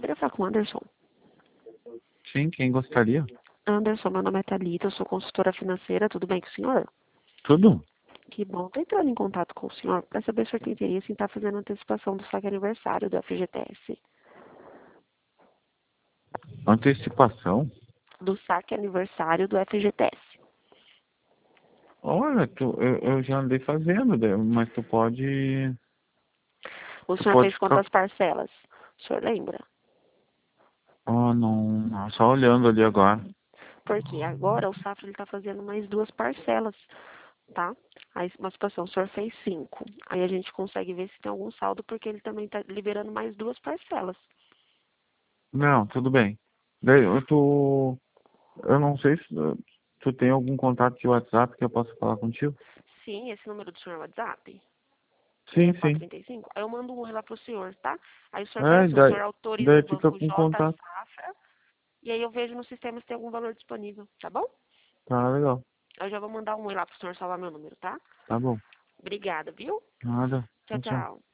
poderia falar com o Anderson? Sim, quem gostaria? Anderson, meu nome é Thalita, eu sou consultora financeira, tudo bem com o senhor? Tudo? Que bom, tô entrando em contato com o senhor para saber se o senhor tem interesse em estar fazendo antecipação do saque aniversário do FGTS. Antecipação? Do saque aniversário do FGTS. Olha, eu já andei fazendo, mas tu pode. O Tu senhor pode fez ficar. quantas parcelas? O senhor lembra? Oh, não. Só olhando ali agora. Porque agora o Safra está fazendo mais 2 parcelas, tá? Aí uma situação, o senhor fez 5. Aí a gente consegue ver se tem algum saldo, porque ele também está liberando mais 2 parcelas. Não, tudo bem. Daí, eu não sei se tu tem algum contato de WhatsApp que eu possa falar contigo? Sim, esse número do senhor é WhatsApp? Sim, sim. 6435? Aí eu mando um oi lá pro senhor, tá? Aí o senhor vê É, assim, o senhor daí, autoriza daí o fica banco com J contato. Safra, e aí eu vejo no sistema se tem algum valor disponível, tá bom? Tá legal. Eu já vou mandar um oi lá pro senhor salvar meu número, tá? Tá bom. Obrigada, viu? Nada. Tchau, Tchau. tchau.